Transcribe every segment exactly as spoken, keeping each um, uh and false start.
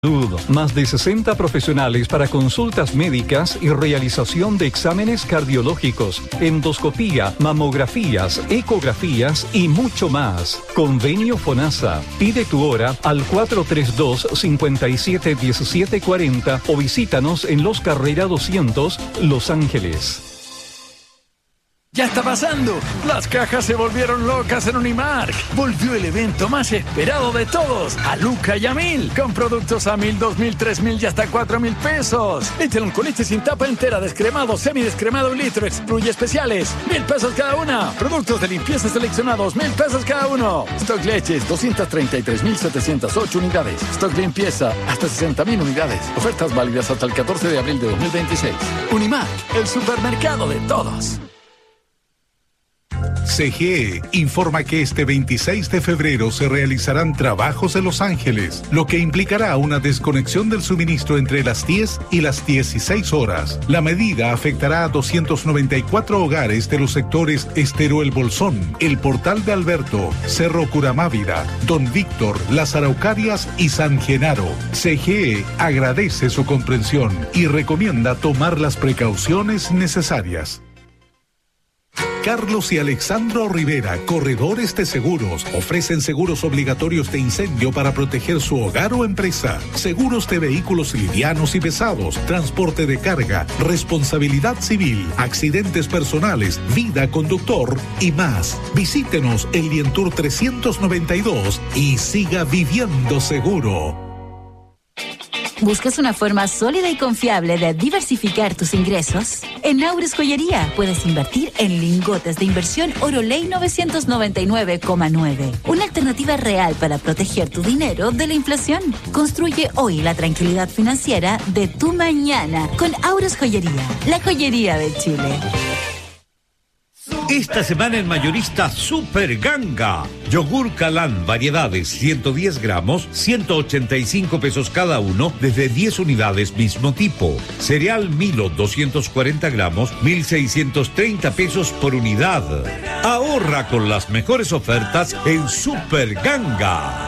Más de sesenta profesionales para consultas médicas y realización de exámenes cardiológicos, endoscopía, mamografías, ecografías y mucho más. Convenio FONASA. Pide tu hora al cuatro tres dos, cinco siete uno siete cuatro cero o visítanos en Los Carrera doscientos, Los Ángeles. ¡Ya está pasando! Las cajas se volvieron locas en Unimark. Volvió el evento más esperado de todos, a Luca y a Mil, con productos a mil, dos mil, tres mil y hasta cuatro mil pesos. Échale con leche sin tapa entera, descremado, semidescremado un litro, excluye especiales, mil pesos cada una. Productos de limpieza seleccionados, mil pesos cada uno. Stock leches, doscientas treinta y tres mil setecientas ocho unidades. Stock limpieza, hasta sesenta mil unidades. Ofertas válidas hasta el catorce de abril de dos mil veintiséis. Unimark, el supermercado de todos. C G E informa que este veintiséis de febrero se realizarán trabajos en Los Ángeles, lo que implicará una desconexión del suministro entre las diez y las dieciséis horas. La medida afectará a doscientos noventa y cuatro hogares de los sectores Estero El Bolsón, El Portal de Alberto, Cerro Curamávida, Don Víctor, Las Araucarias y San Genaro. C G E agradece su comprensión y recomienda tomar las precauciones necesarias. Carlos y Alexandro Rivera, corredores de seguros, ofrecen seguros obligatorios de incendio para proteger su hogar o empresa, seguros de vehículos livianos y pesados, transporte de carga, responsabilidad civil, accidentes personales, vida conductor y más. Visítenos en Lientour trescientos noventa y dos y siga viviendo seguro. ¿Buscas una forma sólida y confiable de diversificar tus ingresos? En Aures Joyería puedes invertir en lingotes de inversión Oroley novecientos noventa y nueve coma nueve. Una alternativa real para proteger tu dinero de la inflación. Construye hoy la tranquilidad financiera de tu mañana con Aures Joyería, la joyería de Chile. Esta semana en Mayorista Super Ganga. Yogur Calán, variedades, ciento diez gramos, ciento ochenta y cinco pesos cada uno, desde diez unidades mismo tipo. Cereal Milo, doscientos cuarenta gramos, mil seiscientos treinta pesos por unidad. Ahorra con las mejores ofertas en Super Ganga.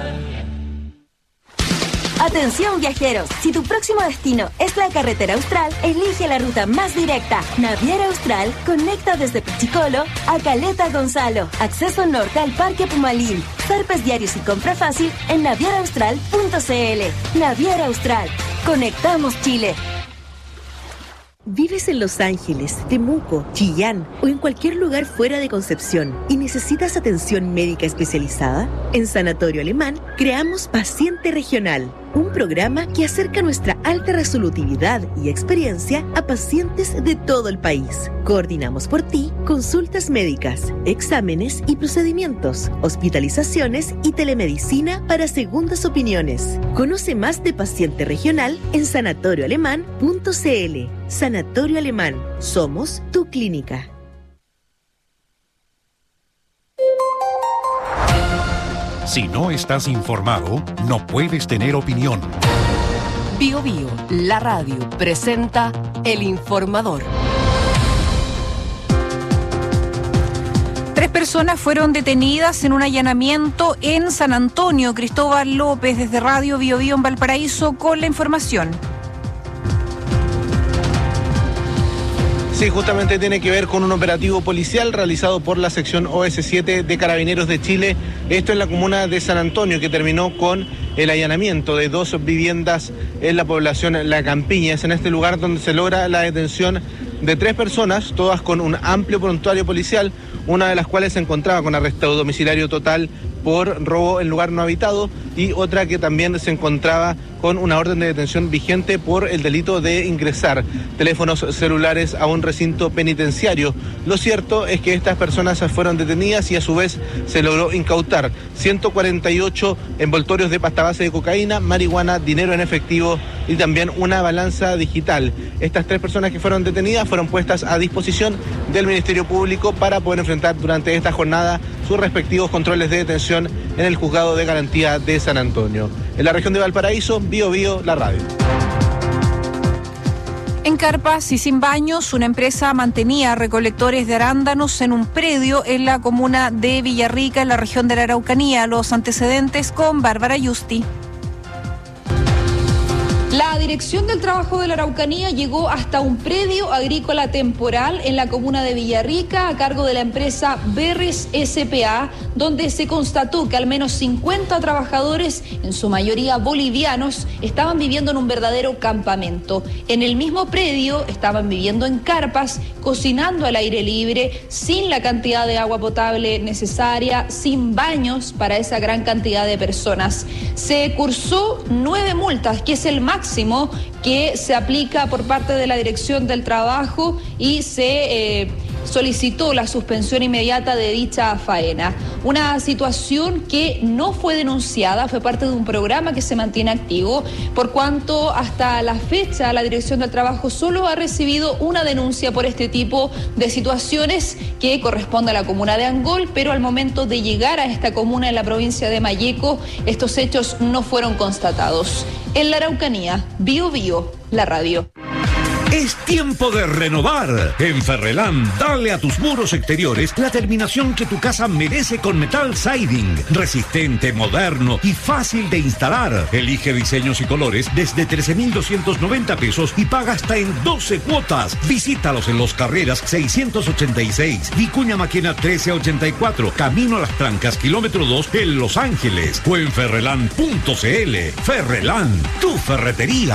Atención viajeros, si tu próximo destino es la carretera austral, elige la ruta más directa. Naviera Austral conecta desde Pichicolo a Caleta Gonzalo. Acceso norte al Parque Pumalín. Zarpes diarios y compra fácil en naviera austral punto c l. Naviera Austral. Conectamos Chile. ¿Vives en Los Ángeles, Temuco, Chillán o en cualquier lugar fuera de Concepción y necesitas atención médica especializada? En Sanatorio Alemán creamos Paciente Regional, un programa que acerca nuestra alta resolutividad y experiencia a pacientes de todo el país. Coordinamos por ti consultas médicas, exámenes y procedimientos, hospitalizaciones y telemedicina para segundas opiniones. Conoce más de Paciente Regional en sanatorio alemán punto c l. Sanatorio Alemán. Somos tu clínica. Si no estás informado, no puedes tener opinión. Bio Bio, la radio, presenta El Informador. Tres personas fueron detenidas en un allanamiento en San Antonio. Cristóbal López, desde Radio Bio Bio en Valparaíso, con la información. Sí, justamente tiene que ver con un operativo policial realizado por la sección O S siete de Carabineros de Chile, esto en la comuna de San Antonio, que terminó con el allanamiento de dos viviendas en la población La Campiña. Es en este lugar donde se logra la detención de tres personas, todas con un amplio prontuario policial, una de las cuales se encontraba con arresto domiciliario total por robo en lugar no habitado y otra que también se encontraba con una orden de detención vigente por el delito de ingresar teléfonos celulares a un recinto penitenciario. Lo cierto es que estas personas fueron detenidas y a su vez se logró incautar ciento cuarenta y ocho envoltorios de pasta base de cocaína, marihuana, dinero en efectivo y también una balanza digital. Estas tres personas que fueron detenidas fueron puestas a disposición del Ministerio Público para poder enfrentar durante esta jornada sus respectivos controles de detención en el Juzgado de Garantía de San Antonio. En la región de Valparaíso, Bio Bio, la radio. En carpas y sin baños, una empresa mantenía recolectores de arándanos en un predio en la comuna de Villarrica, en la región de la Araucanía. Los antecedentes con Bárbara Yusti. Dirección del Trabajo de la Araucanía llegó hasta un predio agrícola temporal en la comuna de Villarrica a cargo de la empresa Berres S P A, donde se constató que al menos cincuenta trabajadores, en su mayoría bolivianos, estaban viviendo en un verdadero campamento. En el mismo predio estaban viviendo en carpas, cocinando al aire libre, sin la cantidad de agua potable necesaria, sin baños para esa gran cantidad de personas. Se cursó nueve multas, que es el máximo que se aplica por parte de la Dirección del Trabajo, y se eh, solicitó la suspensión inmediata de dicha faena. Una situación que no fue denunciada, fue parte de un programa que se mantiene activo, por cuanto hasta la fecha la Dirección del Trabajo solo ha recibido una denuncia por este tipo de situaciones que corresponde a la comuna de Angol, pero al momento de llegar a esta comuna en la provincia de Malleco, estos hechos no fueron constatados. En la Araucanía, Bio Bio, la radio. Es tiempo de renovar. En Ferrelán, dale a tus muros exteriores la terminación que tu casa merece con Metal Siding. Resistente, moderno y fácil de instalar. Elige diseños y colores desde trece mil doscientos noventa pesos y paga hasta en doce cuotas. Visítalos en Los Carreras seiscientos ochenta y seis, Vicuña Maquena trece ochenta y cuatro, Camino a las Trancas, kilómetro dos en Los Ángeles, o en ferrelán punto c l. Ferrelán, tu ferretería.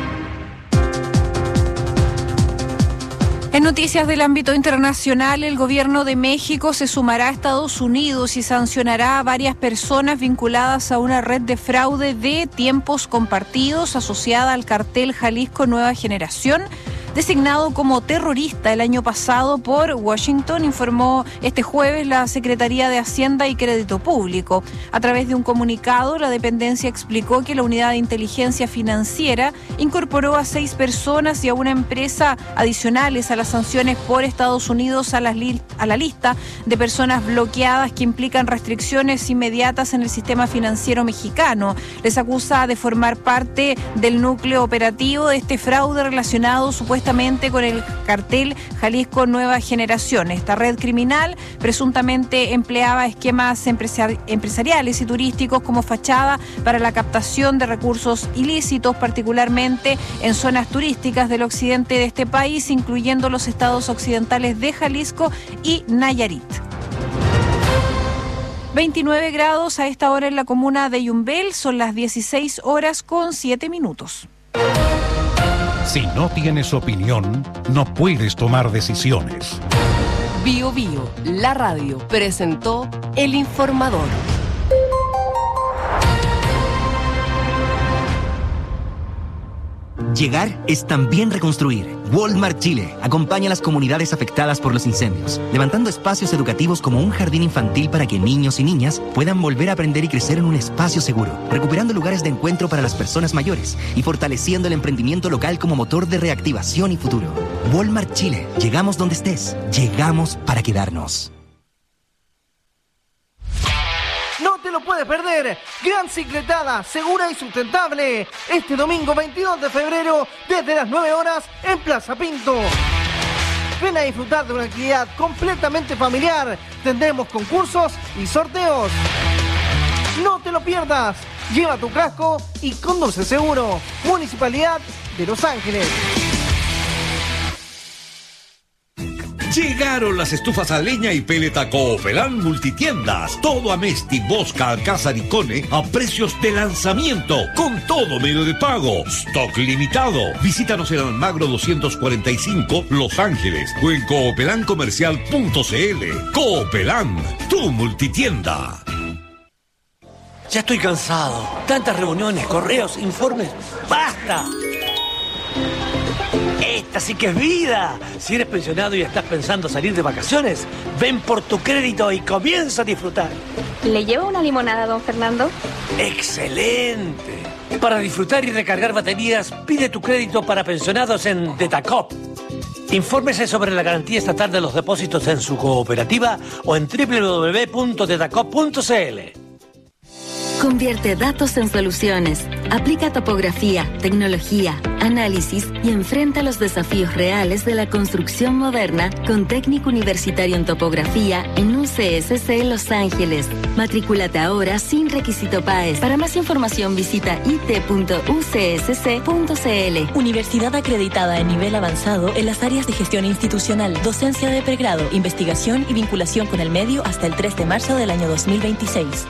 En noticias del ámbito internacional, el gobierno de México se sumará a Estados Unidos y sancionará a varias personas vinculadas a una red de fraude de tiempos compartidos asociada al cartel Jalisco Nueva Generación, designado como terrorista el año pasado por Washington, informó este jueves la Secretaría de Hacienda y Crédito Público. A través de un comunicado, la dependencia explicó que la Unidad de Inteligencia Financiera incorporó a seis personas y a una empresa adicionales a las sanciones por Estados Unidos a, las li- a la lista de personas bloqueadas que implican restricciones inmediatas en el sistema financiero mexicano. Les acusa de formar parte del núcleo operativo de este fraude relacionado supuestamente con el cartel Jalisco Nueva Generación. Esta red criminal presuntamente empleaba esquemas empresari- empresariales y turísticos como fachada para la captación de recursos ilícitos, particularmente en zonas turísticas del occidente de este país, incluyendo los estados occidentales de Jalisco y Nayarit. veintinueve grados a esta hora en la comuna de Yumbel, son las dieciséis horas con siete minutos. Si no tienes opinión, no puedes tomar decisiones. Bio Bio, la radio, presentó El Informador. Llegar es también reconstruir. Walmart Chile acompaña a las comunidades afectadas por los incendios, levantando espacios educativos como un jardín infantil para que niños y niñas puedan volver a aprender y crecer en un espacio seguro, recuperando lugares de encuentro para las personas mayores y fortaleciendo el emprendimiento local como motor de reactivación y futuro. Walmart Chile, llegamos donde estés, llegamos para quedarnos. No te lo puedes perder. Gran cicletada, segura y sustentable. Este domingo veintidós de febrero, desde las nueve horas, en Plaza Pinto. Ven a disfrutar de una actividad completamente familiar. Tendremos concursos y sorteos. No te lo pierdas. Lleva tu casco y conduce seguro. Municipalidad de Los Ángeles. Llegaron las estufas a leña y peleta Coopelán Multitiendas. Todo Amesti, Bosca, Alcázar y Cone a precios de lanzamiento, con todo medio de pago. Stock limitado. Visítanos en Almagro doscientos cuarenta y cinco, Los Ángeles, o en coopelán comercial punto c l. Coopelán, tu multitienda. Ya estoy cansado. Tantas reuniones, correos, informes. ¡Basta! Esta sí que es vida. Si eres pensionado y estás pensando salir de vacaciones, ven por tu crédito y comienza a disfrutar. ¿Le llevo una limonada, don Fernando? ¡Excelente! Para disfrutar y recargar baterías, pide tu crédito para pensionados en Detacop. Infórmese sobre la garantía estatal de los depósitos en su cooperativa o en doble u doble u doble u punto detacop punto c l. Convierte datos en soluciones. Aplica topografía, tecnología, análisis y enfrenta los desafíos reales de la construcción moderna con técnico universitario en topografía en U C S C Los Ángeles. Matrículate ahora sin requisito P A E S. Para más información visita i t punto u c s c punto c l. Universidad acreditada en nivel avanzado en las áreas de gestión institucional, docencia de pregrado, investigación y vinculación con el medio hasta el tres de marzo del año dos mil veintiséis.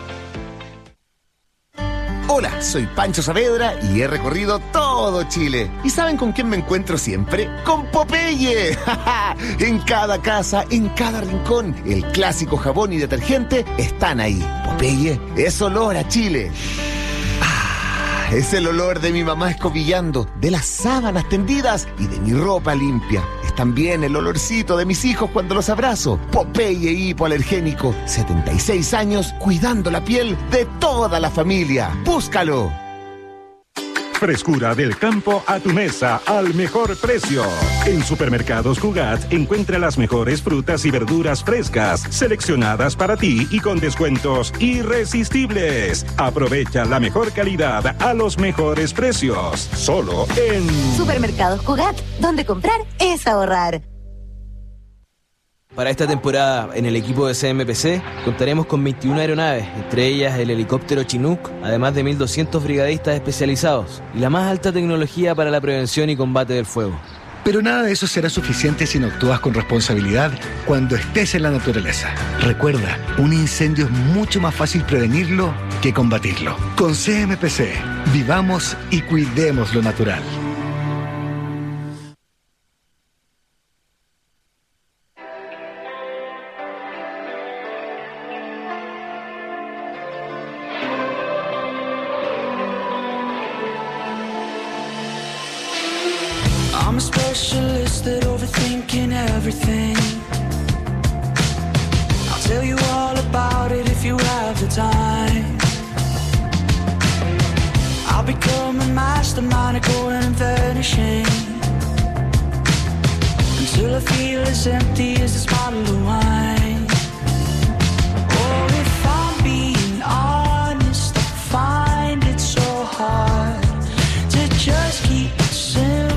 Hola, soy Pancho Saavedra y he recorrido todo Chile. ¿Y saben con quién me encuentro siempre? ¡Con Popeye! En cada casa, en cada rincón, el clásico jabón y detergente están ahí. Popeye es olor a Chile. Ah, es el olor de mi mamá escobillando, de las sábanas tendidas y de mi ropa limpia. Es también el olorcito de mis hijos cuando los abrazo. Popeye hipoalergénico, setenta y seis años cuidando la piel de toda la familia. ¡Búscalo! Frescura del campo a tu mesa al mejor precio. En Supermercados Cugat encuentra las mejores frutas y verduras frescas, seleccionadas para ti y con descuentos irresistibles. Aprovecha la mejor calidad a los mejores precios. Solo en Supermercados Cugat, donde comprar es ahorrar. Para esta temporada, en el equipo de C M P C, contaremos con veintiuna aeronaves, entre ellas el helicóptero Chinook, además de mil doscientos brigadistas especializados y la más alta tecnología para la prevención y combate del fuego. Pero nada de eso será suficiente si no actúas con responsabilidad cuando estés en la naturaleza. Recuerda, un incendio es mucho más fácil prevenirlo que combatirlo. Con C M P C, vivamos y cuidemos lo natural. I'm a specialist at overthinking everything. I'll tell you all about it if you have the time. I'll become a mastermind of going and vanishing until I feel as empty as this bottle of wine. Oh, if I'm being honest, I find it so hard to just keep it simple.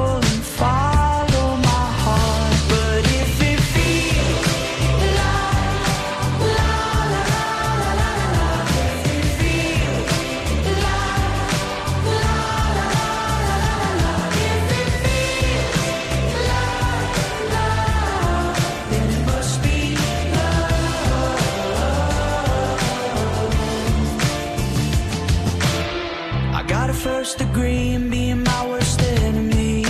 First degree in being my worst enemy.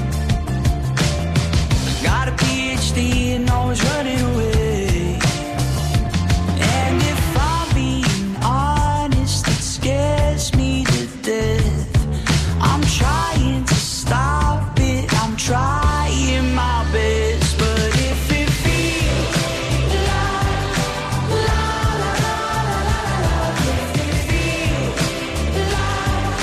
I got a P H D and always running away. And if I'm being honest, it scares me to death. I'm trying to stop it, I'm trying my best. But if it feels like la la la la la la, if it feels like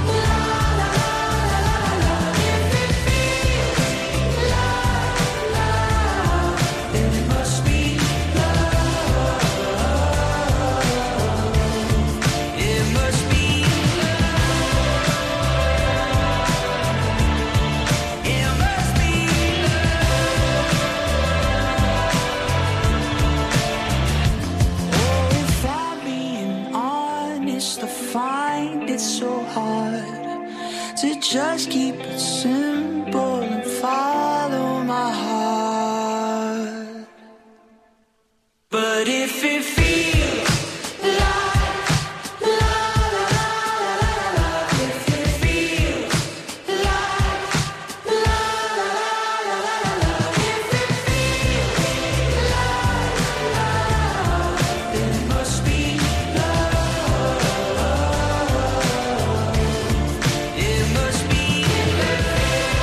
so hard to just keep it simple and follow my heart. But if it feels like la la la la la, if it feels like la la la la la, if it feels like love, then it must be love. It must be love.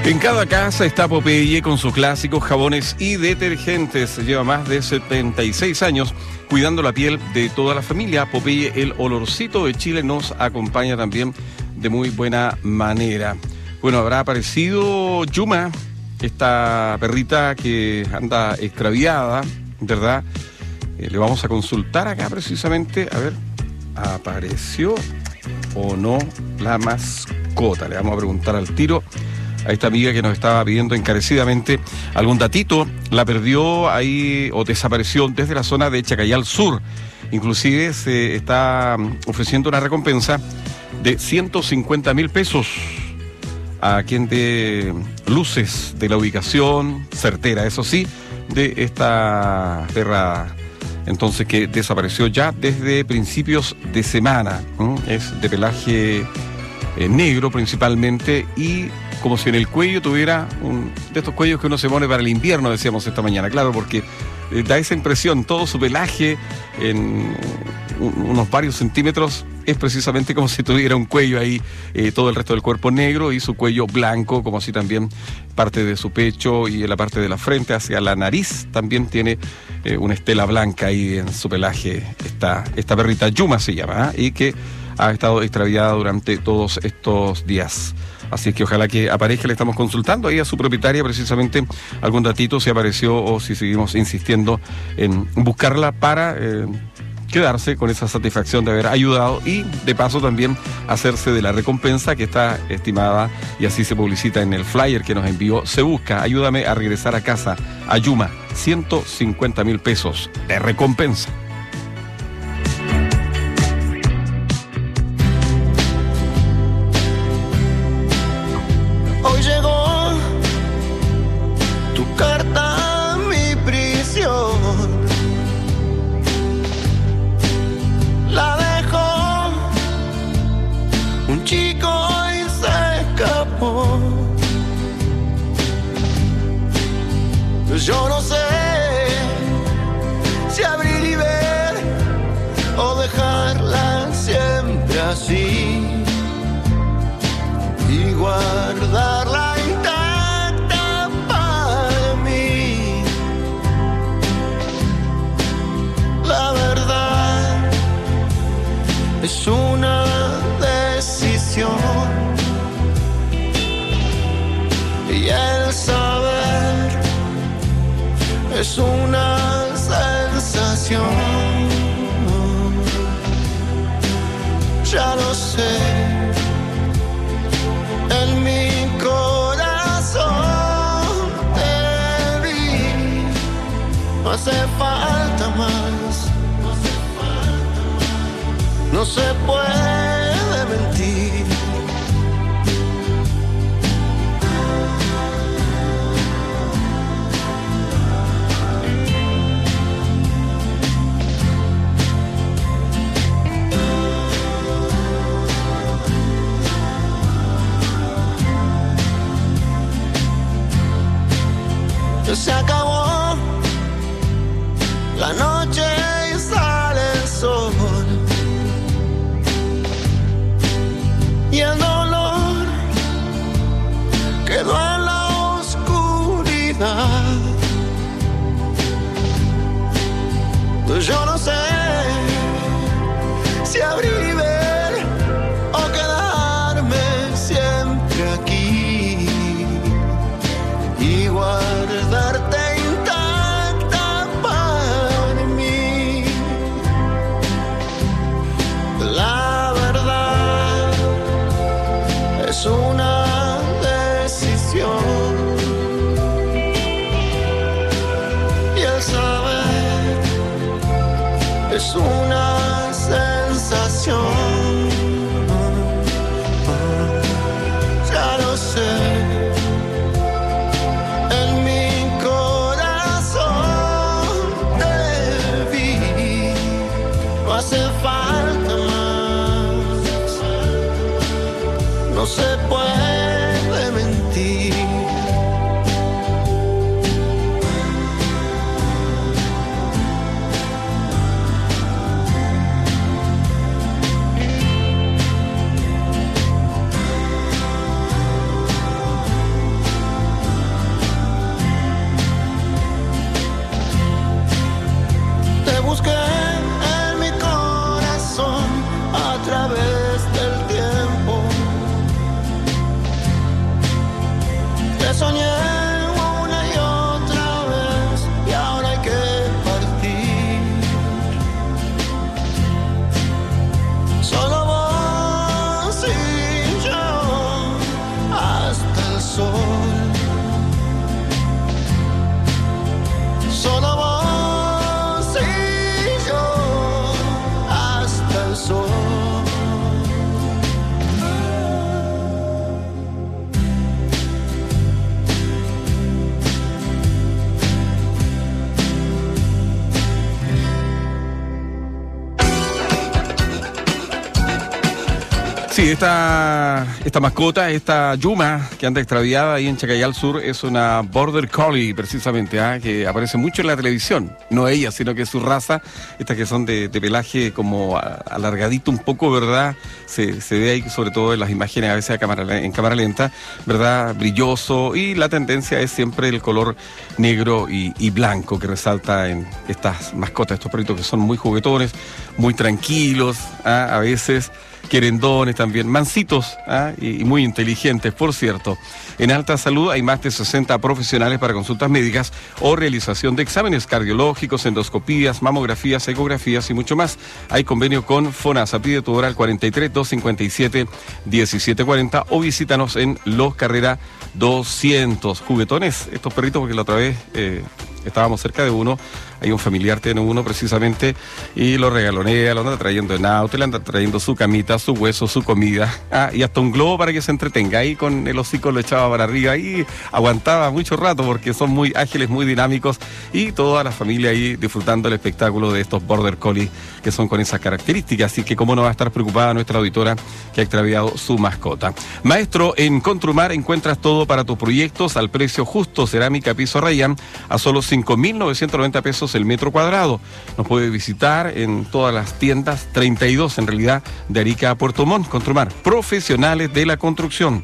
En cada casa está Popeye con sus clásicos jabones y detergentes. Lleva más de setenta y seis años cuidando la piel de toda la familia. Popeye, el olorcito de Chile, nos acompaña también de muy buena manera. Bueno, habrá aparecido Yuma, esta perrita que anda extraviada, ¿verdad? Eh, le vamos a consultar acá precisamente, a ver, ¿apareció o no la mascota? Le vamos a preguntar al tiro a esta amiga que nos estaba pidiendo encarecidamente algún datito. La perdió ahí o desapareció desde la zona de Chacayal Sur. Inclusive se está ofreciendo una recompensa de ciento cincuenta mil pesos a quien dé luces de la ubicación certera, eso sí, de esta perra entonces que desapareció ya desde principios de semana. ¿Mm? Es de pelaje eh, negro principalmente y como si en el cuello tuviera un de estos cuellos que uno se pone para el invierno, decíamos esta mañana, claro, porque eh, da esa impresión, todo su pelaje en un, unos varios centímetros es precisamente como si tuviera un cuello ahí, eh, todo el resto del cuerpo negro y su cuello blanco, como así también parte de su pecho y en la parte de la frente hacia la nariz también tiene eh, una estela blanca ahí en su pelaje, esta, esta perrita Yuma se llama, ¿eh? Y que ha estado extraviada durante todos estos días. Así que ojalá que aparezca, le estamos consultando ahí a su propietaria precisamente algún datito, si apareció o si seguimos insistiendo en buscarla para eh, quedarse con esa satisfacción de haber ayudado y de paso también hacerse de la recompensa que está estimada y así se publicita en el flyer que nos envió Se Busca. Ayúdame a regresar a casa, a Yuma, ciento cincuenta mil pesos de recompensa. Hoy llegó tu carta a mi prisión. La dejó un chico y se escapó. Yo no sé si abrir y ver o dejarla siempre así y guardarla intacta para mí. La verdad es una decisión y el saber es una sensación. Ya lo sé. En mi corazón te vi, no hace falta más, no se puede mentir. Se acabó la noche y sale el sol y el dolor quedó en la oscuridad. Yo no sé si abrir y ver o quedarme siempre aquí y guardarte intacta para mí. La verdad es una decisión y el saber es una sensación. Ya lo sé. No hace falta más, no se puede mentir. Te soñé una y otra vez y ahora hay que partir. Solo vos y yo hasta el sol. Solo vos y yo hasta el sol. Sí, esta, esta mascota, esta Yuma, que anda extraviada ahí en Chacayal Sur, es una Border Collie, precisamente, ¿eh? Que aparece mucho en la televisión. No ella, sino que su raza, estas que son de, de pelaje como alargadito un poco, ¿verdad? Se, se ve ahí, sobre todo en las imágenes, a veces a cámara, en cámara lenta, ¿verdad? Brilloso, y la tendencia es siempre el color negro y, y blanco que resalta en estas mascotas, estos perritos que son muy juguetones, muy tranquilos, ¿eh? A veces querendones también, mansitos, ¿eh? y, y muy inteligentes, por cierto. En Alta Salud hay más de sesenta profesionales para consultas médicas o realización de exámenes cardiológicos, endoscopías, mamografías, ecografías y mucho más. Hay convenio con FONASA. Pide tu hora al cuarenta y tres, doscientos cincuenta y siete, diecisiete cuarenta o visítanos en Los Carrera doscientos. Juguetones, estos perritos, porque la otra vez eh, estábamos cerca de uno. Hay un familiar, tiene uno precisamente, y lo regalonea, lo anda trayendo en auto, le anda trayendo su camita, su hueso, su comida, ah, y hasta un globo para que se entretenga. Ahí con el hocico lo echaba para arriba y aguantaba mucho rato porque son muy ágiles, muy dinámicos, y toda la familia ahí disfrutando el espectáculo de estos Border Collie que son con esas características. Así que cómo no va a estar preocupada nuestra auditora que ha extraviado su mascota. Maestro, en Construmar encuentras todo para tus proyectos al precio justo. Cerámica piso Rayán a solo cinco mil novecientos noventa pesos el metro cuadrado. Nos puede visitar en todas las tiendas, treinta y dos en realidad, de Arica a Puerto Montt. Construmar, profesionales de la construcción.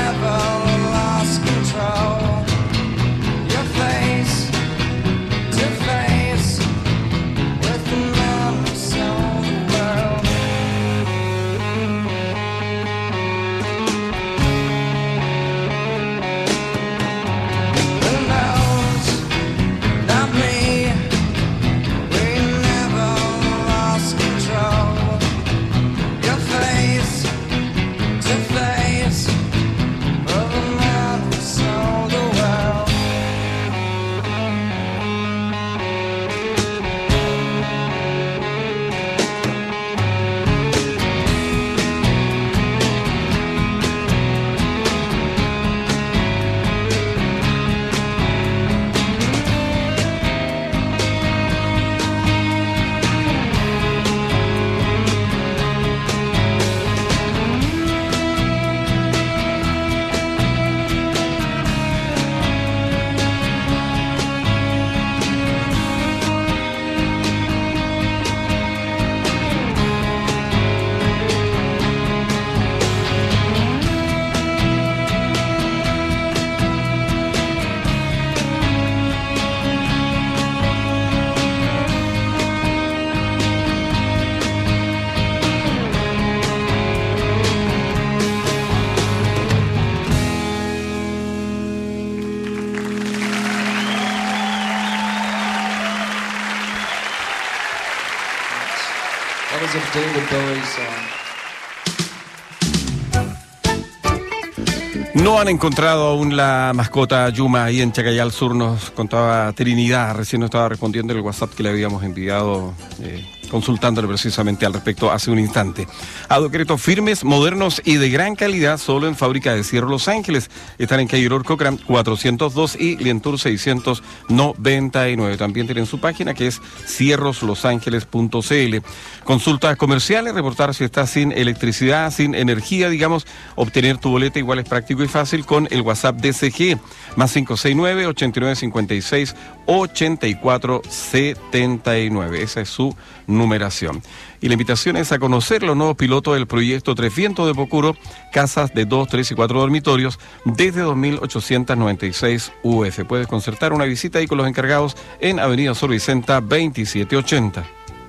To was a David Bowie song. No han encontrado aún la mascota Yuma ahí en Chacayal Sur, nos contaba Trinidad, recién nos estaba respondiendo el WhatsApp que le habíamos enviado, eh, consultándole precisamente al respecto hace un instante. Adoqueretos firmes, modernos y de gran calidad, solo en Fábrica de Cierro Los Ángeles. Están en calle Aurora Cochran cuatrocientos dos y Lientour seiscientos noventa y nueve. También tienen su página que es cierros los ángeles punto c l. Consultas comerciales, reportar si estás sin electricidad, sin energía, digamos, obtener tu boleta igual es práctico y fácil con el WhatsApp D C G, más cinco seis nueve, ochenta y nueve cincuenta y seis, ochenta y cuatro setenta y nueve. Esa es su numeración. Y la invitación es a conocer los nuevos pilotos del proyecto Tres Vientos de Pocuro, casas de dos, tres y cuatro dormitorios, desde dos mil ochocientos noventa y seis U F. Puedes concertar una visita ahí con los encargados en Avenida Sor Vicenta veintisiete ochenta.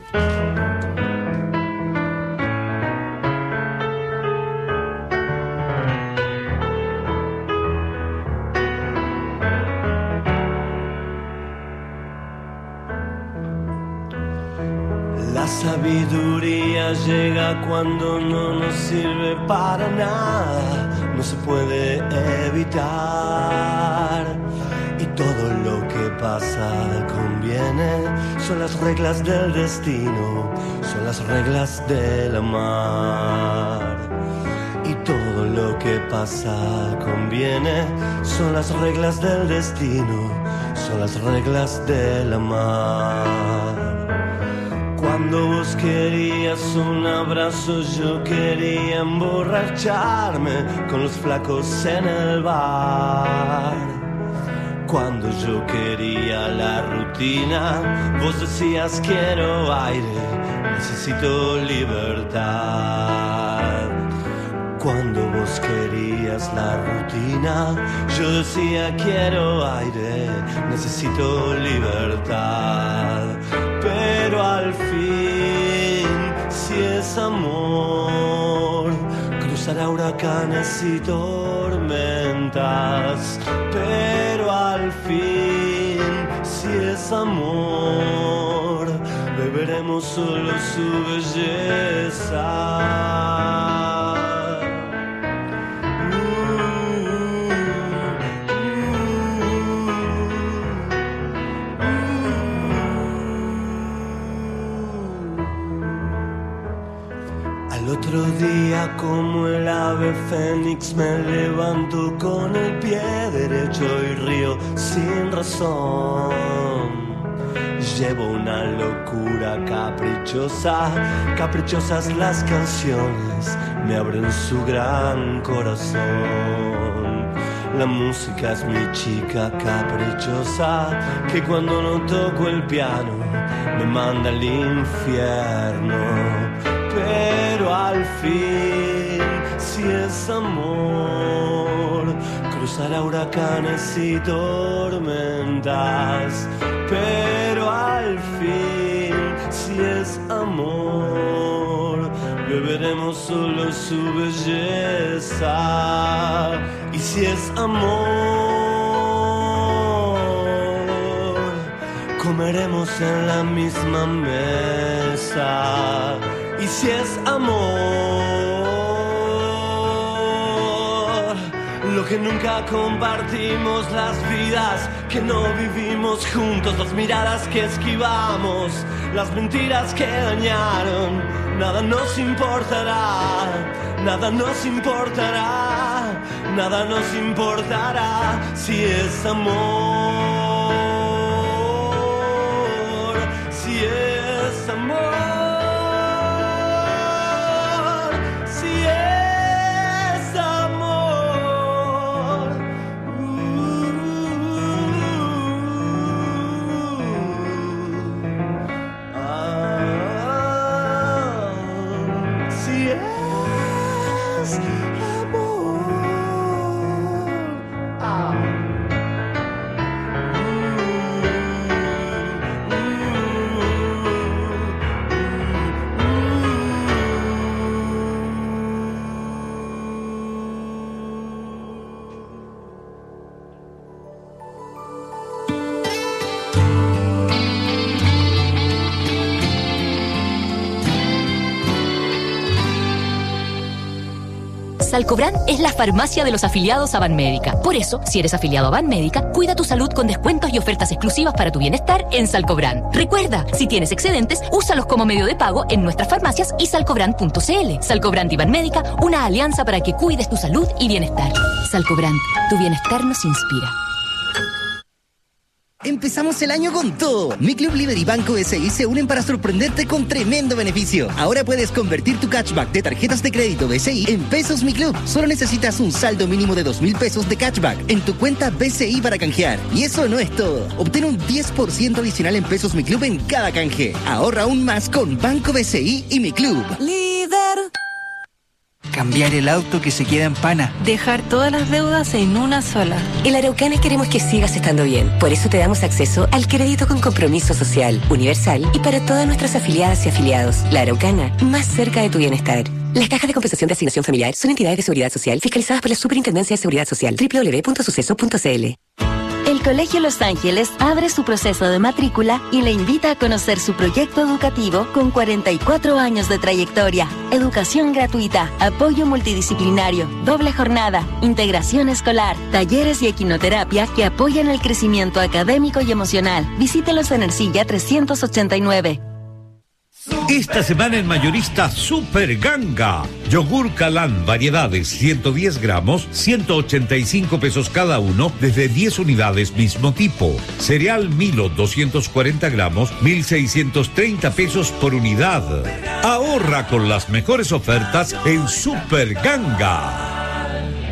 La sabiduría llega cuando no nos sirve para nada, no se puede evitar. Y todo lo que pasa conviene, son las reglas del destino, son las reglas del amar. Y todo lo que pasa conviene, son las reglas del destino, son las reglas del amar. Cuando vos querías un abrazo, yo quería emborracharme con los flacos en el bar. Cuando yo quería la rutina, vos decías quiero aire, necesito libertad. Cuando vos querías la rutina, yo decía quiero aire, necesito libertad. Pero al fin, si es amor, cruzará huracanes y tormentas. Pero al fin, si es amor, beberemos solo su belleza. Al otro día, como el ave fénix, me levanto con el pie derecho y río sin razón. Llevo una locura caprichosa, caprichosas las canciones, me abren su gran corazón. La música es mi chica caprichosa, que cuando no toco el piano, me manda al infierno. Pero al fin, si es amor, cruzará huracanes y tormentas. Pero al fin, si es amor, beberemos solo su belleza. Y si es amor, comeremos en la misma mesa. Y si es amor, lo que nunca compartimos, las vidas que no vivimos juntos, las miradas que esquivamos, las mentiras que dañaron, nada nos importará, nada nos importará, nada nos importará si es amor, si es amor. Salcobrand es la farmacia de los afiliados a Banmédica. Por eso, si eres afiliado a Banmédica, cuida tu salud con descuentos y ofertas exclusivas para tu bienestar en Salcobrand. Recuerda, si tienes excedentes, úsalos como medio de pago en nuestras farmacias y salcobrand punto c l. Salcobrand y Banmédica, una alianza para que cuides tu salud y bienestar. Salcobrand, tu bienestar nos inspira. Empezamos el año con todo. Mi Club Líder y Banco B C I se unen para sorprenderte con tremendo beneficio. Ahora puedes convertir tu cashback de tarjetas de crédito B C I en pesos Mi Club. Solo necesitas un saldo mínimo de dos mil pesos de cashback en tu cuenta B C I para canjear. Y eso no es todo. Obtén un diez por ciento adicional en pesos Mi Club en cada canje. Ahorra aún más con Banco B C I y Mi Club. Líder. Cambiar el auto que se queda en pana. Dejar todas las deudas en una sola. En la Araucana queremos que sigas estando bien. Por eso te damos acceso al crédito con compromiso social, universal y para todas nuestras afiliadas y afiliados. La Araucana, más cerca de tu bienestar. Las cajas de compensación de asignación familiar son entidades de seguridad social fiscalizadas por la Superintendencia de Seguridad Social. doble u doble u doble u punto suceso punto c l. El Colegio Los Ángeles abre su proceso de matrícula y le invita a conocer su proyecto educativo con cuarenta y cuatro años de trayectoria. Educación gratuita, apoyo multidisciplinario, doble jornada, integración escolar, talleres y equinoterapia que apoyan el crecimiento académico y emocional. Visítelos en Ercilla trescientos ochenta y nueve. Esta semana en Mayorista Super Ganga. Yogur Calán, variedades, ciento diez gramos, ciento ochenta y cinco pesos cada uno, desde diez unidades mismo tipo. Cereal Milo, doscientos cuarenta gramos, mil seiscientos treinta pesos por unidad. Ahorra con las mejores ofertas en Super Ganga.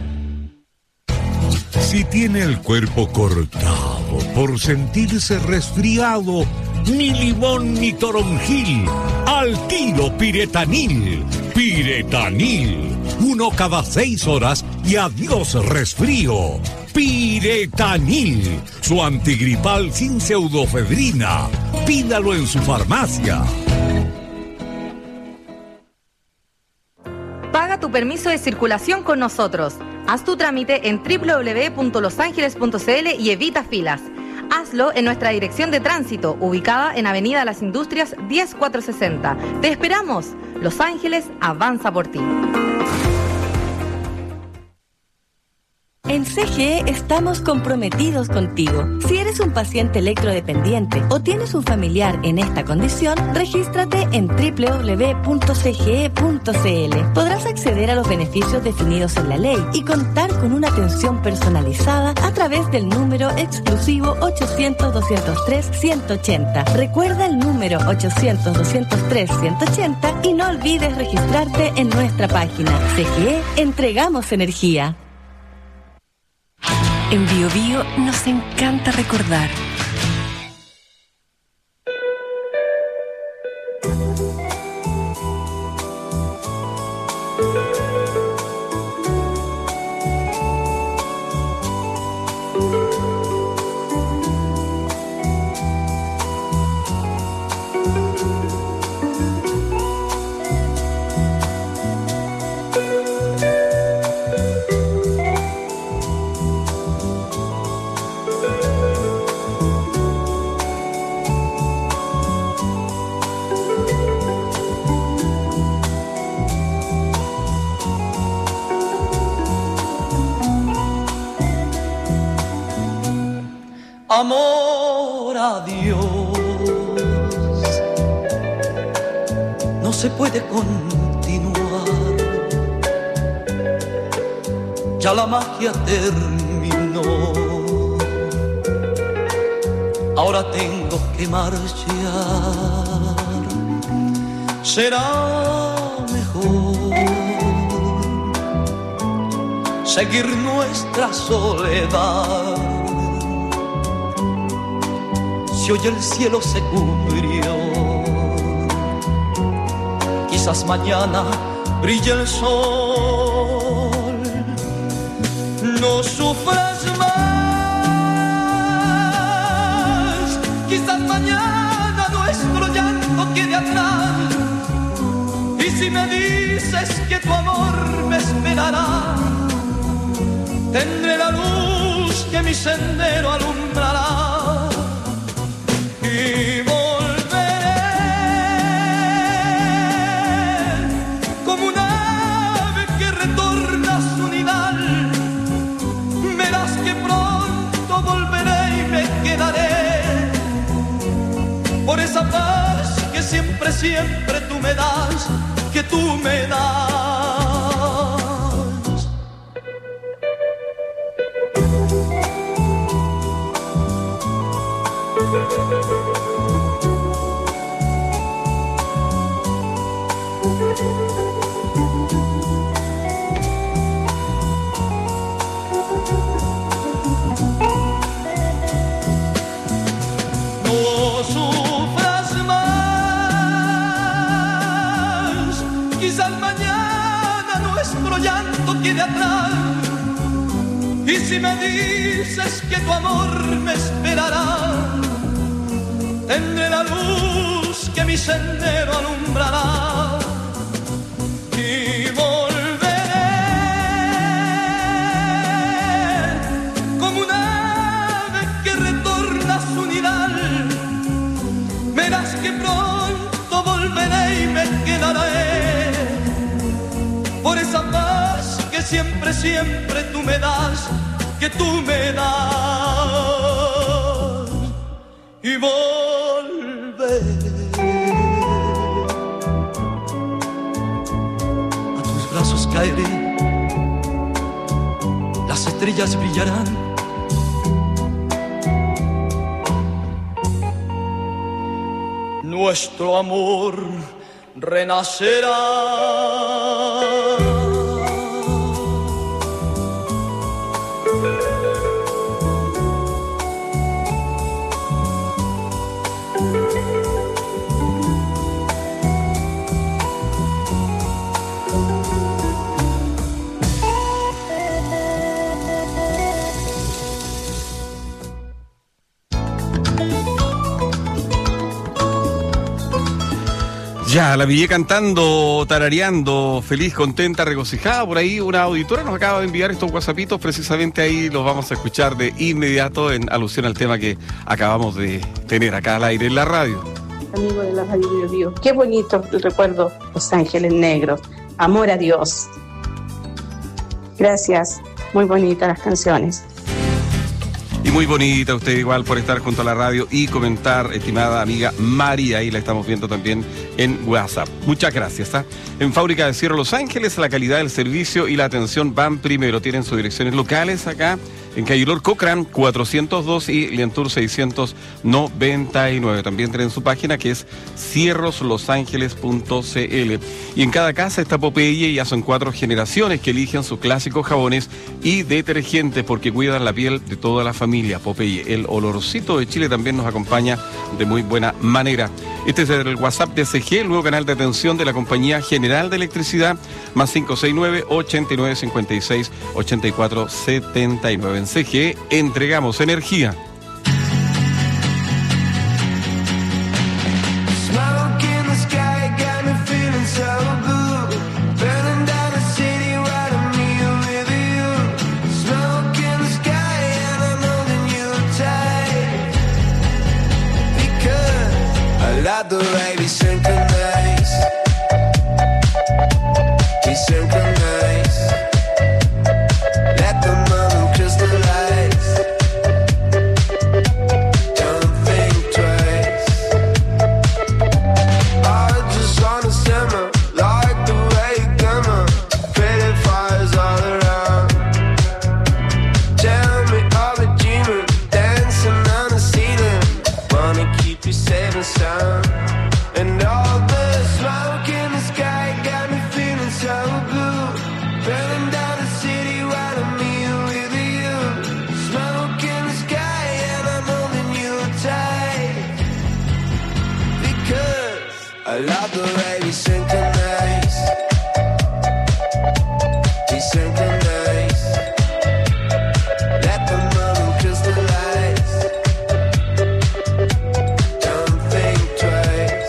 Si tiene el cuerpo cortado por sentirse resfriado, ni limón ni toronjil, al tiro Piretanil. Piretanil, uno cada seis horas y adiós resfrío. Piretanil, su antigripal sin pseudofedrina. Pídalo en su farmacia. Paga tu permiso de circulación con nosotros. Haz tu trámite en doble u doble u doble u punto los ángeles punto c l y evita filas. Hazlo en nuestra dirección de tránsito, ubicada en Avenida Las Industrias diez mil cuatrocientos sesenta. ¡Te esperamos! Los Ángeles avanza por ti. En C G E estamos comprometidos contigo. Si eres un paciente electrodependiente o tienes un familiar en esta condición, regístrate en doble u doble u doble u punto c g e punto c l. Podrás acceder a los beneficios definidos en la ley y contar con una atención personalizada a través del número exclusivo ochocientos, doscientos tres, ciento ochenta. Recuerda el número ochocientos, doscientos tres, ciento ochenta y no olvides registrarte en nuestra página. C G E, entregamos energía. En Bio Bio nos encanta recordar. Amor a Dios, no se puede continuar, ya la magia terminó, ahora tengo que marchar, será mejor seguir nuestra soledad. Si hoy el cielo se cubrió, quizás mañana brille el sol. No sufras más, quizás mañana nuestro llanto quede atrás. Y si me dices que tu amor me esperará, tendré la luz que mi sendero alumbrará. Y volveré como un ave que retorna a siempre, siempre tú me das, que tú me das. No sufras más, quizás mañana nuestro llanto quede atrás. Y si me dices que tu amor me esperará, tendré la luz que mi sendero alumbrará. Y volveré como un ave que retorna a su nidal. Verás que pronto volveré y me quedaré por esa paz que siempre, siempre tú me das, que tú me das. Y volveré. A tus brazos caeré, las estrellas brillarán. Nuestro amor renacerá. Ya, la pillé cantando, tarareando, feliz, contenta, regocijada. Por ahí una auditora nos acaba de enviar estos whatsappitos, precisamente ahí los vamos a escuchar de inmediato en alusión al tema que acabamos de tener acá al aire en la radio. Amigo de la radio Bio Bio, qué bonito el recuerdo, Los Ángeles Negros, amor a Dios. Gracias, muy bonitas las canciones. Y muy bonita usted igual por estar junto a la radio y comentar, estimada amiga María, ahí la estamos viendo también en WhatsApp. Muchas gracias. ¿eh? En Fábrica de Cierro Los Ángeles, la calidad del servicio y la atención van primero. Tienen sus direcciones locales acá en Calle Lord Cochran cuatrocientos dos y Lientour seiscientos noventa y nueve. También tienen su página que es cierros los ángeles punto c l. Y en cada casa está Popeye, ya son cuatro generaciones que eligen sus clásicos jabones y detergentes porque cuidan la piel de toda la familia. Popeye, el olorcito de Chile, también nos acompaña de muy buena manera. Este es el WhatsApp de C G, el nuevo canal de atención de la Compañía General de Electricidad, más cinco seis nueve, ochenta y nueve, cincuenta y seis, ochenta y cuatro, setenta y nueve. En C G entregamos energía. The way we synchronize, we synchronize. Let the moment crystallize. Don't think twice. I just wanna simmer like the way you glimmer. Pretty fires all around. Tell me, are we dreaming? Dancing on the ceiling. Wanna keep you safe and sound. And all the smoke in the sky got me feeling so blue. Burning down the city while I'm here with you. Smoke in the sky and I'm holding you tight. Because I love the way we synchronize. We synchronize. Let the moment crystallize. Don't think twice.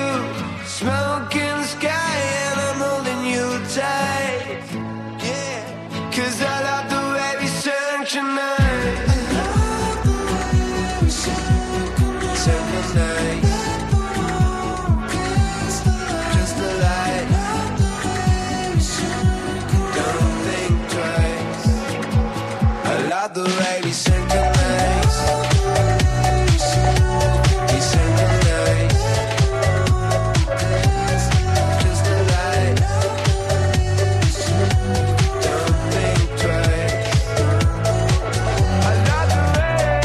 Smoke in the sky and I'm holding you tight. Yeah. the way we synchronize. We synchronize. Just the light. Don't think twice. I love the way.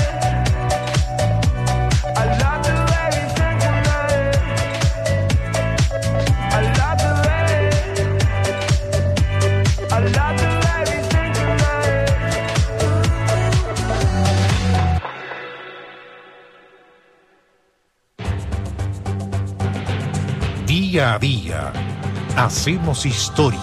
I love the way we synchronize. I love the way. I love the way we synchronize. Día a día, hacemos historia.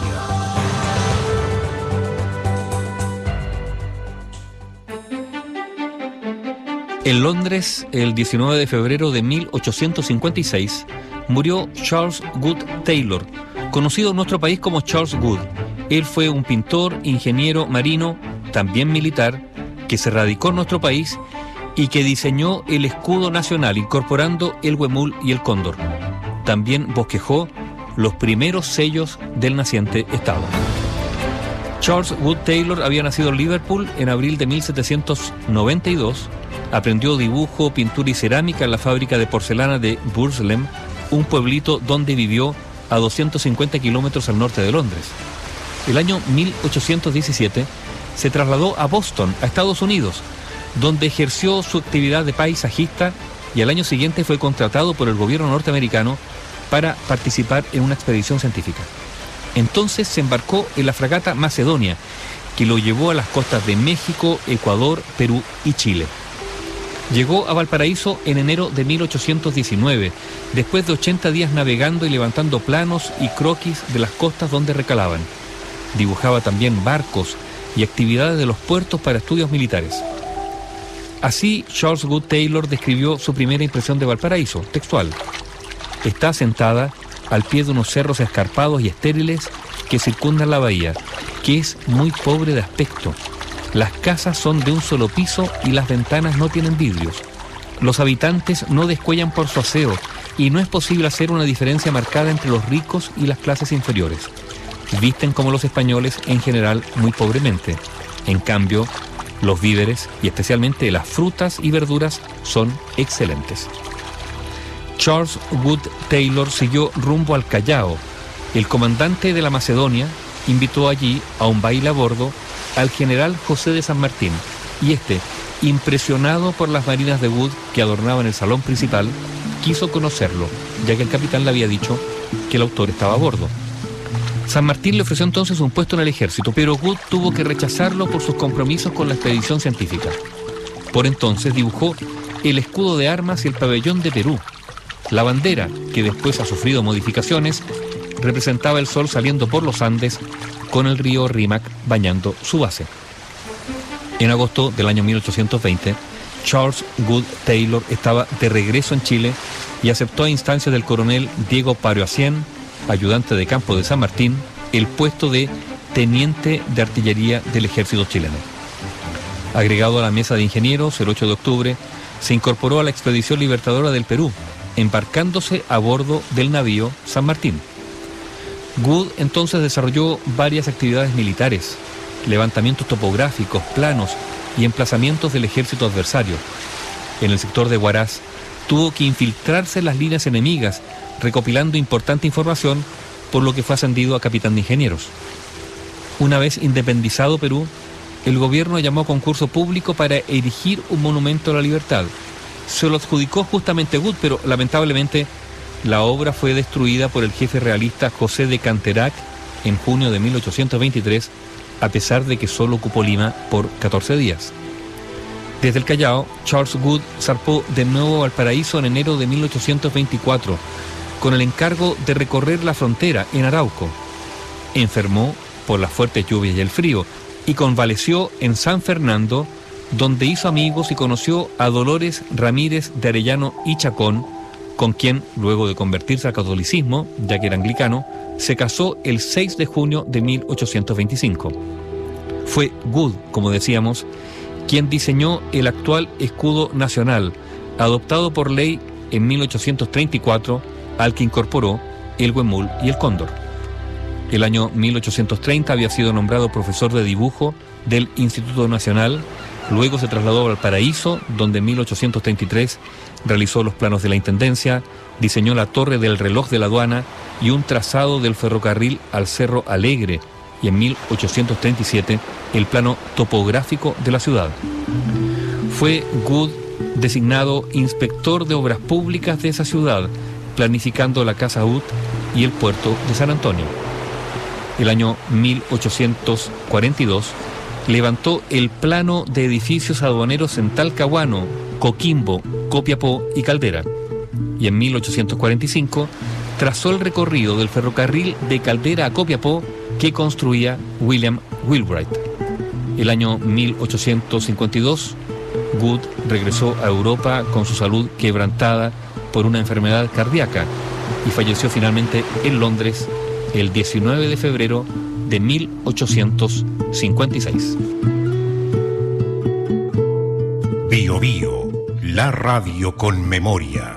En Londres, el diecinueve de febrero de mil ochocientos cincuenta y seis, murió Charles Good Taylor, conocido en nuestro país como Charles Good. Él fue un pintor, ingeniero marino, también militar, que se radicó en nuestro país y que diseñó el escudo nacional, incorporando el huemul y el cóndor. También bosquejó los primeros sellos del naciente Estado. Charles Good Taylor había nacido en Liverpool en abril de mil setecientos noventa y dos. Aprendió dibujo, pintura y cerámica en la fábrica de porcelana de Burslem, un pueblito donde vivió a doscientos cincuenta kilómetros al norte de Londres. El año mil ochocientos diecisiete se trasladó a Boston, a Estados Unidos, donde ejerció su actividad de paisajista y al año siguiente fue contratado por el gobierno norteamericano para participar en una expedición científica. Entonces se embarcó en la fragata Macedonia, que lo llevó a las costas de México, Ecuador, Perú y Chile. Llegó a Valparaíso en enero de mil ochocientos diecinueve, después de ochenta días navegando y levantando planos y croquis de las costas donde recalaban. Dibujaba también barcos y actividades de los puertos para estudios militares. Así, Charles Good Taylor describió su primera impresión de Valparaíso, textual. Está asentada al pie de unos cerros escarpados y estériles que circundan la bahía, que es muy pobre de aspecto. Las casas son de un solo piso y las ventanas no tienen vidrios. Los habitantes no descuellan por su aseo y no es posible hacer una diferencia marcada entre los ricos y las clases inferiores. Visten como los españoles en general muy pobremente. En cambio, los víveres y especialmente las frutas y verduras son excelentes. Charles Good Taylor siguió rumbo al Callao. El comandante de la Macedonia invitó allí a un baile a bordo al general José de San Martín, y este, impresionado por las marinas de Wood que adornaban el salón principal, quiso conocerlo, ya que el capitán le había dicho que el autor estaba a bordo. San Martín le ofreció entonces un puesto en el ejército, pero Wood tuvo que rechazarlo por sus compromisos con la expedición científica. Por entonces dibujó el escudo de armas y el pabellón de Perú. La bandera, que después ha sufrido modificaciones, representaba el sol saliendo por los Andes con el río Rímac bañando su base. En agosto del año mil ochocientos veinte, Charles Good Taylor estaba de regreso en Chile y aceptó a instancias del coronel Diego Paroacien, ayudante de campo de San Martín, el puesto de teniente de artillería del ejército chileno. Agregado a la mesa de ingenieros, el ocho de octubre, se incorporó a la expedición libertadora del Perú, embarcándose a bordo del navío San Martín. Good entonces desarrolló varias actividades militares, levantamientos topográficos, planos y emplazamientos del ejército adversario. En el sector de Huaraz tuvo que infiltrarse en las líneas enemigas, recopilando importante información, por lo que fue ascendido a capitán de ingenieros. Una vez independizado Perú, el gobierno llamó a concurso público para erigir un monumento a la libertad. Se lo adjudicó justamente Good, pero lamentablemente la obra fue destruida por el jefe realista José de Canterac en junio de mil ochocientos veintitrés, a pesar de que solo ocupó Lima por catorce días. Desde el Callao, Charles Good zarpó de nuevo a Valparaíso en enero de mil ochocientos veinticuatro, con el encargo de recorrer la frontera en Arauco. Enfermó por las fuertes lluvias y el frío y convaleció en San Fernando, donde hizo amigos y conoció a Dolores Ramírez de Arellano y Chacón, con quien, luego de convertirse al catolicismo, ya que era anglicano, se casó el seis de junio de mil ochocientos veinticinco. Fue Good, como decíamos, quien diseñó el actual escudo nacional, adoptado por ley en mil ochocientos treinta y cuatro, al que incorporó el huemul y el cóndor. El año mil ochocientos treinta había sido nombrado profesor de dibujo del Instituto Nacional. Luego se trasladó a Valparaíso, donde en mil ochocientos treinta y tres realizó los planos de la Intendencia, diseñó la torre del reloj de la aduana y un trazado del ferrocarril al Cerro Alegre, y en mil ochocientos treinta y siete el plano topográfico de la ciudad. Fue Good designado inspector de obras públicas de esa ciudad, planificando la Casa U T y el puerto de San Antonio. El año mil ochocientos cuarenta y dos levantó el plano de edificios aduaneros en Talcahuano, Coquimbo, Copiapó y Caldera. Y en mil ochocientos cuarenta y cinco trazó el recorrido del ferrocarril de Caldera a Copiapó que construía William Wheelwright. El año mil ochocientos cincuenta y dos, Good regresó a Europa con su salud quebrantada por una enfermedad cardíaca y falleció finalmente en Londres el diecinueve de febrero de mil ochocientos cincuenta y seis. Bio Bio, la radio con memoria.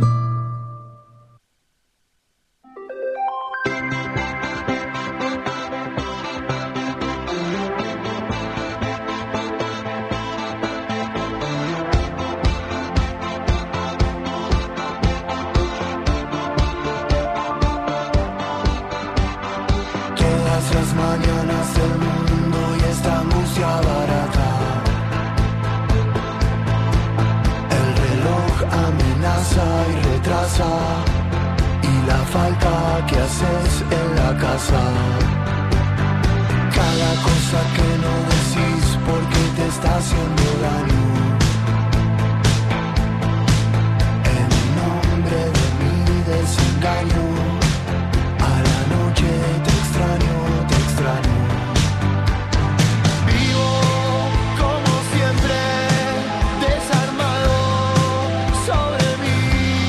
Y la falta que haces en la casa, cada cosa que no decís porque te está haciendo daño, en nombre de mi desengaño, a la noche te extraño, te extraño. Vivo como siempre, desarmado sobre mí.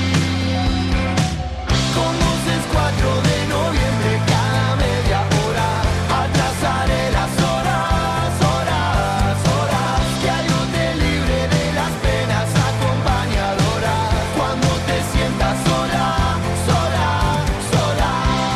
cuatro de noviembre, cada media hora, atrasaré las horas, horas, horas, que algo te libre de las penas acompañadoras, cuando te sientas sola, sola, sola.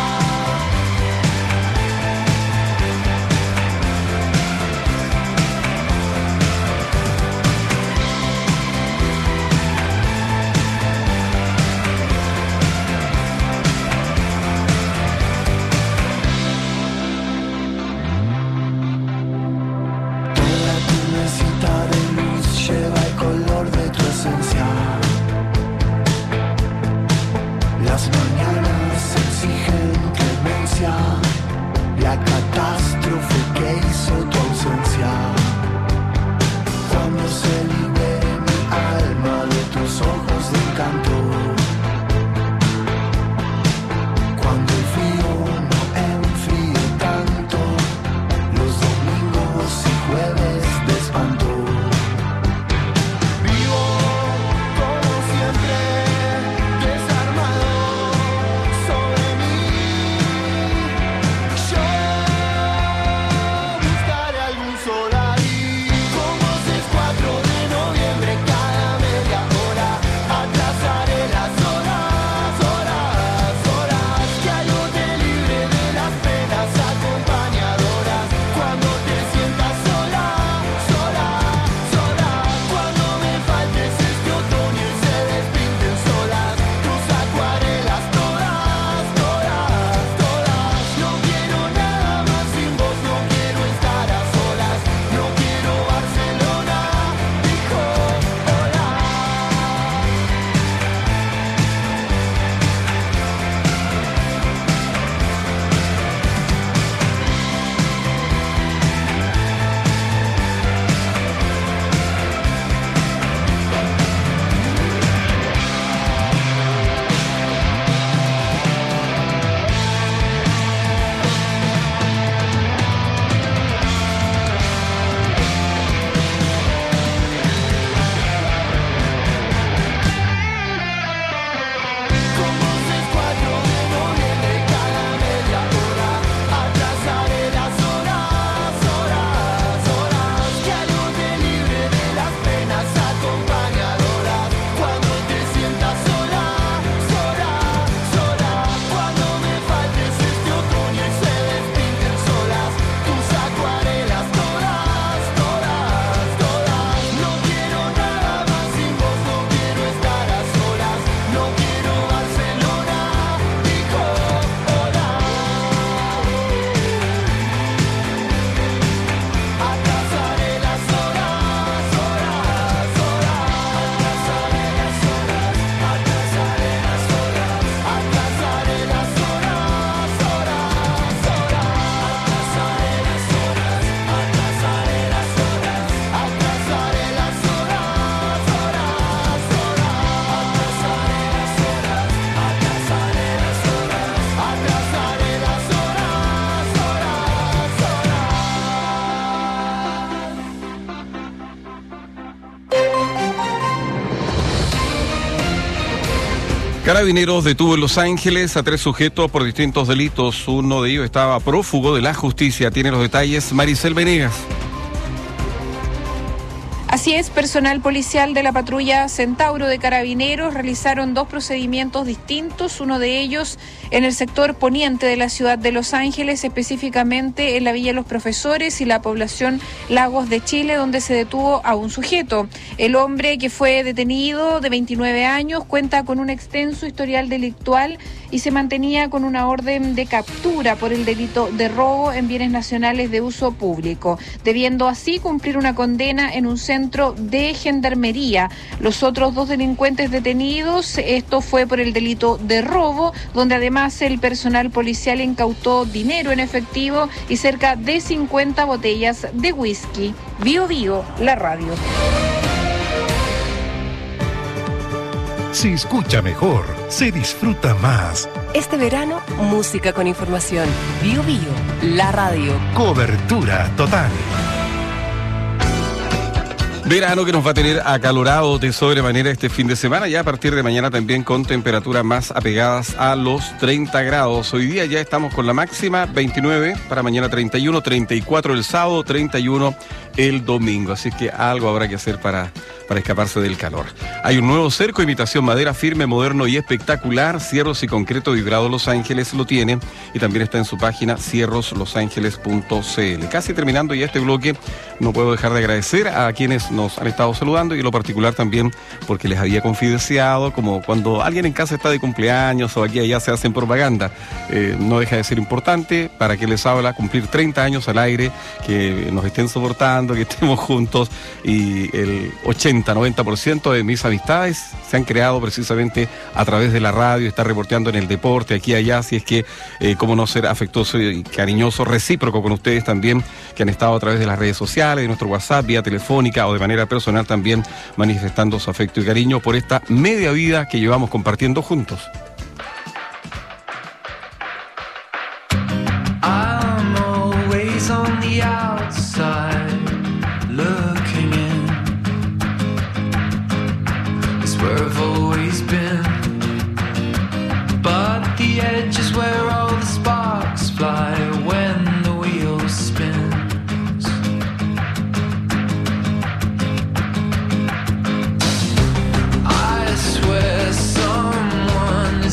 Mesita de luz lleva el color de tu esencia. Las mañanas exigen clemencia, la catástrofe que hizo tu ausencia. Cuando se libere mi alma de tus ojos de encanto, cuando el frío no enfríe tanto, los domingos y jueves de espanto. Vivo como siempre, desarmado sobre mí. Yo buscaré algún solar. Carabineros detuvo en Los Ángeles a tres sujetos por distintos delitos. Uno de ellos estaba prófugo de la justicia. Tiene los detalles Maricel Venegas. Así es, personal policial de la patrulla Centauro de Carabineros realizaron dos procedimientos distintos, uno de ellos en el sector poniente de la ciudad de Los Ángeles, específicamente en la Villa Los Profesores y la población Lagos de Chile, donde se detuvo a un sujeto. El hombre que fue detenido, de veintinueve años, cuenta con un extenso historial delictual y se mantenía con una orden de captura por el delito de robo en bienes nacionales de uso público, debiendo así cumplir una condena en un centro de gendarmería. Los otros dos delincuentes detenidos, esto fue por el delito de robo, donde además el personal policial incautó dinero en efectivo y cerca de cincuenta botellas de whisky. Bio Bio, la radio. Se escucha mejor, se disfruta más. Este verano, música con información. Bio Bio, la radio. Cobertura total. Verano que nos va a tener acalorado de sobremanera este fin de semana, ya a partir de mañana también con temperaturas más apegadas a los treinta grados. Hoy día ya estamos con la máxima veintinueve, para mañana treinta y uno, treinta y cuatro el sábado, treinta y uno el domingo. Así que algo habrá que hacer para, para escaparse del calor. Hay un nuevo cerco, imitación madera, firme, moderno y espectacular. Cierros y concreto vibrado Los Ángeles lo tiene y también está en su página cierros los ángeles punto c l. Casi terminando ya este bloque, no puedo dejar de agradecer a quienes nos han estado saludando y en lo particular también porque les había confidenciado, como cuando alguien en casa está de cumpleaños o aquí allá se hacen propaganda, eh, no deja de ser importante para que les habla cumplir treinta años al aire, que nos estén soportando, que estemos juntos, y el ochenta, noventa por ciento de mis amistades se han creado precisamente a través de la radio, está reporteando en el deporte, aquí y allá, así es que eh, cómo no ser afectuoso y cariñoso, recíproco con ustedes también, que han estado a través de las redes sociales, de nuestro WhatsApp, vía telefónica o de manera personal también manifestando su afecto y cariño por esta media vida que llevamos compartiendo juntos. I'm always on the outside looking in. It's where I've always been. But at the edge is where all the sparks fly when the wheel spins. I swear someone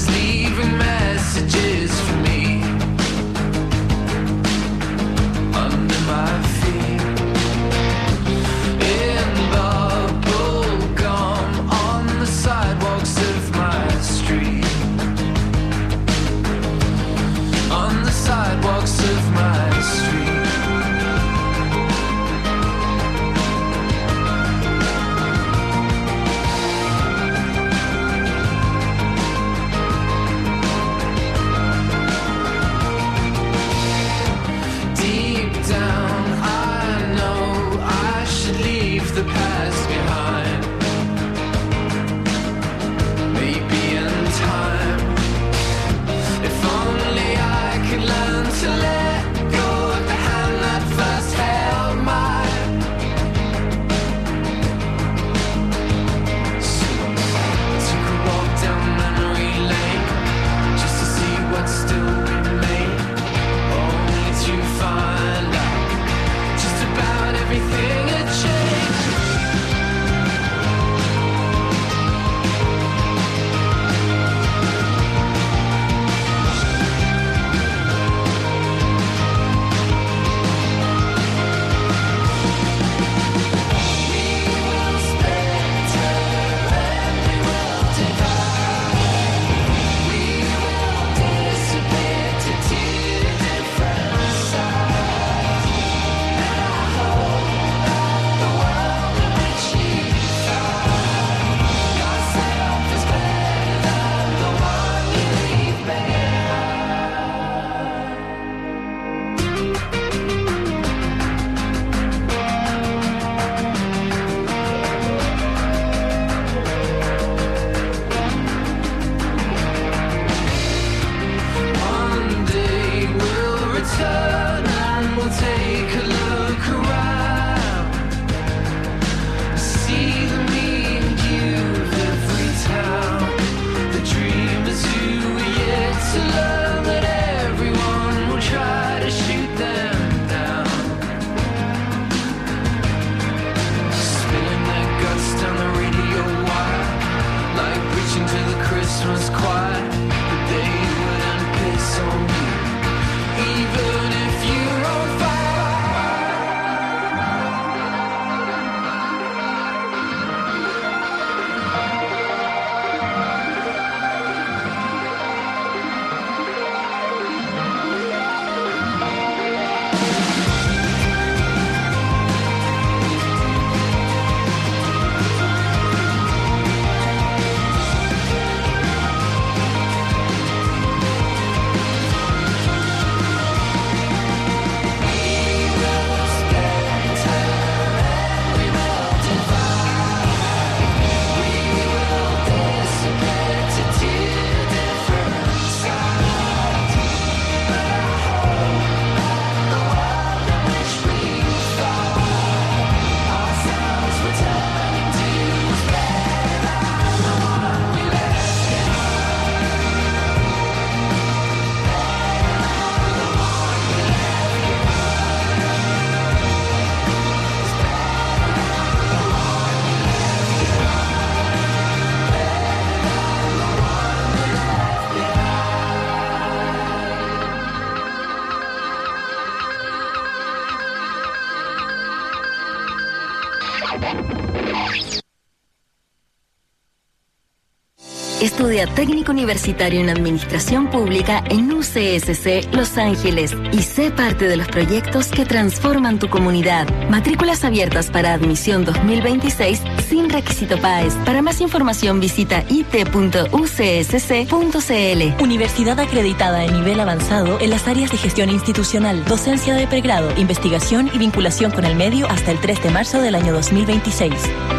Estudia técnico universitario en administración pública en U C S C Los Ángeles y sé parte de los proyectos que transforman tu comunidad. Matrículas abiertas para admisión dos mil veintiséis sin requisito P A E S. Para más información visita i t punto u c s c punto c l. Universidad acreditada de nivel avanzado en las áreas de gestión institucional, docencia de pregrado, investigación y vinculación con el medio hasta el tres de marzo del año dos mil veintiséis.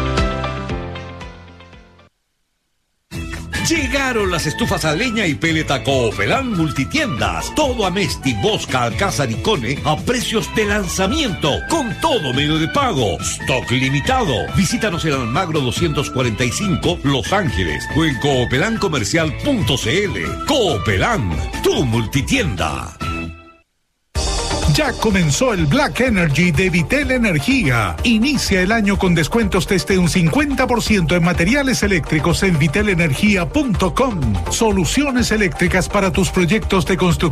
Llegaron las estufas a leña y peleta Coopelán Multitiendas. Todo Amesti, Bosca, Alcázar y Cone a precios de lanzamiento, con todo medio de pago. Stock limitado. Visítanos en Almagro doscientos cuarenta y cinco, Los Ángeles, o en coopelán comercial punto c l. Coopelán, tu multitienda. Ya comenzó el Black Energy de Vitel Energía. Inicia el año con descuentos desde un cincuenta por ciento en materiales eléctricos en vitel energía punto com. Soluciones eléctricas para tus proyectos de construcción